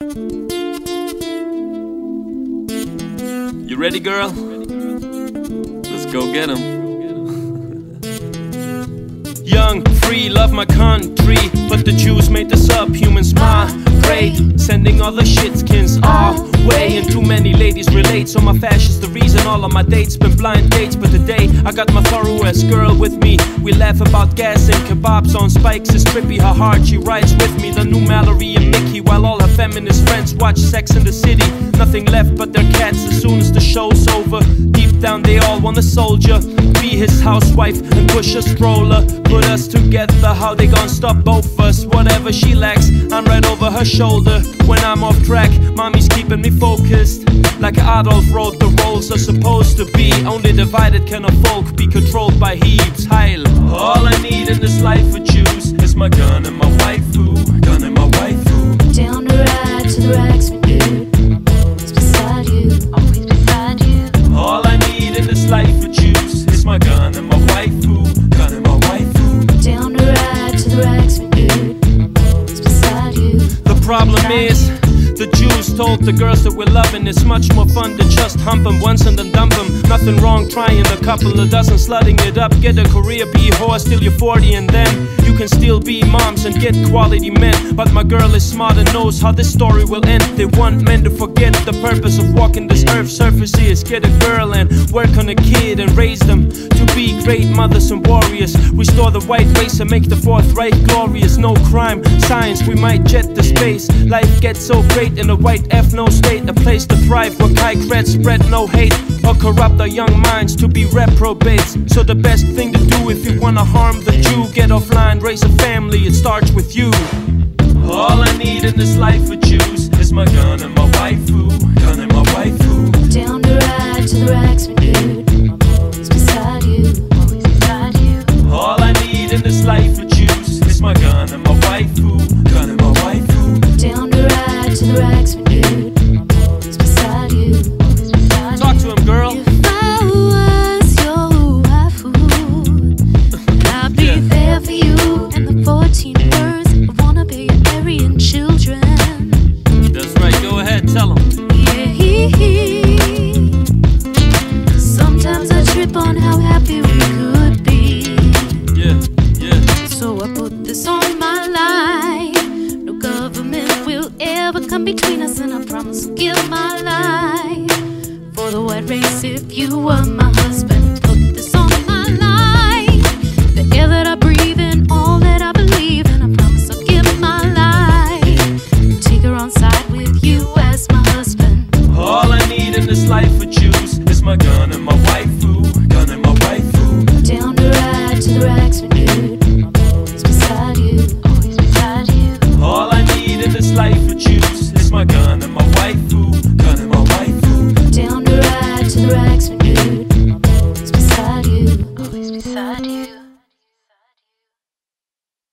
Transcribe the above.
You ready, girl? Let's go get 'em. Young, free, love my country, but the Jews made the subhumans migrate, sending all the shitskins our way. And too many ladies relate, so my fashion's the reason all of my dates been blind dates. But today I got my thorough-ass girl with me. We laugh about gas and kebabs on spikes. It's trippy how hard she rides with me. The new Mallory and Mickey, while all her feminist friends watch Sex in the City. Nothing left but their cats as soon as the show's over. Deep down they all want a soldier, be his housewife and push a stroller. Put us together, how they gon' stop both us? Whatever she lacks, I'm right over her shoulder. When I'm off track, mommy's keeping me focused. Like Adolf wrote, the roles are supposed to be. Only divided can a folk be controlled by heaves. Heil. All I need in this life for Jews is my gun and my waifu. Gun and my waifu. Down the ride to the racks for you. I'm always beside you, always beside you. All I need in this life for Jews is my gun and my waifu. Gun and my waifu. Down the ride to the racks for you. I'm always beside you. The problem is, the Jews told the girls that we're loving it's much more fun to just hump 'em once and then dump 'em. Nothing wrong trying a couple of dozen, slutting it up. Get a career, be a whore till you're 40, and then you can still be moms and get quality men. But my girl is smart and knows how this story will end. They want men to forget the purpose of walking this earth's surface is. Get a girl and work on a kid and raise them to be great mothers and warriors. Restore the white race and make the Fourth Reich glorious. No crime, science, we might jet to space. Life gets so great in a white ethno state, a place to thrive where Kai Kretz spread no hate or corrupt our young minds to be reprobates. So the best thing to do if you wanna harm the Jew, get offline, raise a family, it starts with you. All I need in this life for Jews is my gun and my waifu. Gun and my waifu. Down the ride to the racks for you. I'm always beside you, always beside you. All I need in this life for Jews is my gun and my waifu. Gun and my waifu. Down the ride to the racks for you. I'm always beside you, always beside you. Talk to him, girl. If I was your waifu, I'd be there for you. And the 14 words, I wanna be your Aryan children. That's right, go ahead, tell him. Sometimes I trip on how happy we could be. Yeah, yeah. So I put this on my life. No government will ever come between us, and I promise to give my life for the white race if you were my husband. Put this on my life. The air that I breathe and all that I believe, and I promise I'll give my life. Take her on side with you as my husband. All I need in this life for Jews is my gun and my waifu. Gun and my waifu. Down the ride to the racks for you. I'm always beside you, always beside you. All I need in this life for Jews is my gun and my waifu. Gun and my waifu. Down the ride to the racks for you.